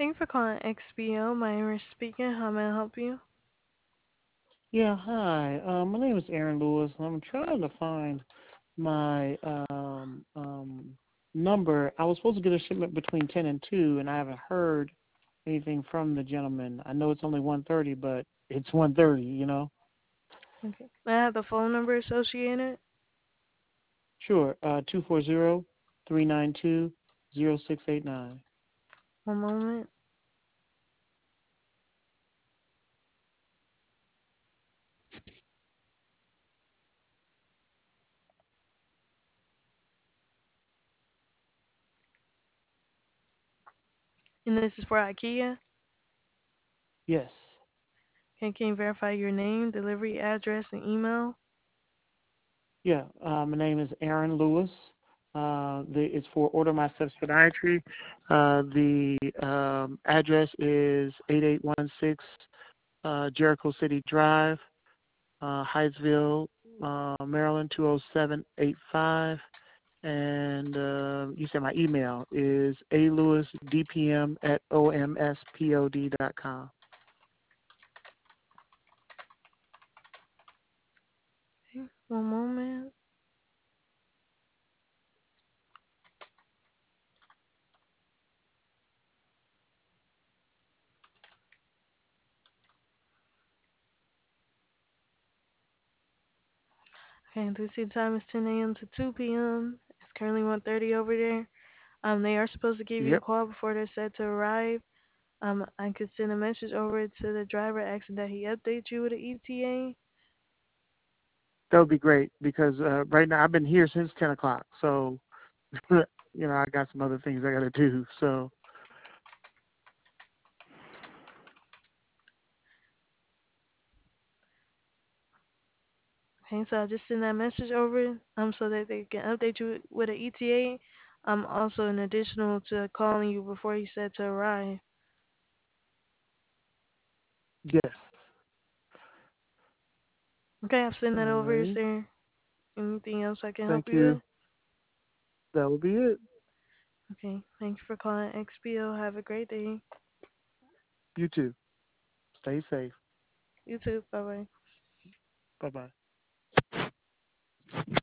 Thank you for calling XBO. My name is speaking. How may I help you? Yeah, hi. My name is Aaron Lewis. I'm trying to find my number. I was supposed to get a shipment between 10 and 2, and I haven't heard anything from the gentleman. I know it's only 1:30, but it's 1:30, you know? Okay. May I have the phone number associated? Sure. 240-392-0689. One moment. And this is for IKEA. Yes. Can you verify your name, delivery address, and email? Yeah. My name is Aaron Lewis. It's for Order My Steps Podiatry. The address is 8816 Jericho City Drive, Hyattsville, Maryland 20785. And you said my email is alewisdpm@omspod.com. Okay. One moment. Okay, do you see the time is 10 a.m. to 2 p.m. It's currently 1:30 over there. They are supposed to give you a Yep, call before they're set to arrive. I could send a message over to the driver asking that he update you with the ETA. that would be great because right now I've been here since 10 o'clock. So, I got some other things I got to do. So, Okay, so I just send that message over so that they can update you with an ETA. Also an additional to calling you before you said to arrive. yes. Okay, I've sent that All over. Is right. there anything else I can help Thank you you. with? That will be it. Okay, thank you for calling XPO. Have a great day. You too. Stay safe. You too. Bye bye. Bye bye.